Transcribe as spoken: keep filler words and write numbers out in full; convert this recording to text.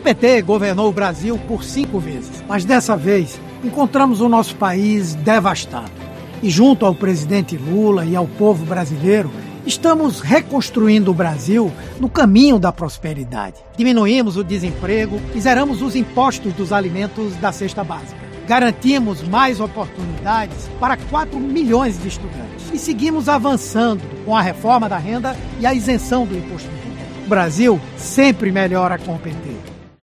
P T governou o Brasil por cinco vezes, mas dessa vez encontramos o nosso país devastado. E junto ao presidente Lula e ao povo brasileiro, estamos reconstruindo o Brasil no caminho da prosperidade. Diminuímos o desemprego e zeramos os impostos dos alimentos da cesta básica. Garantimos mais oportunidades para quatro milhões de estudantes. E seguimos avançando com a reforma da renda e a isenção do imposto de renda. O Brasil sempre melhora com o P T.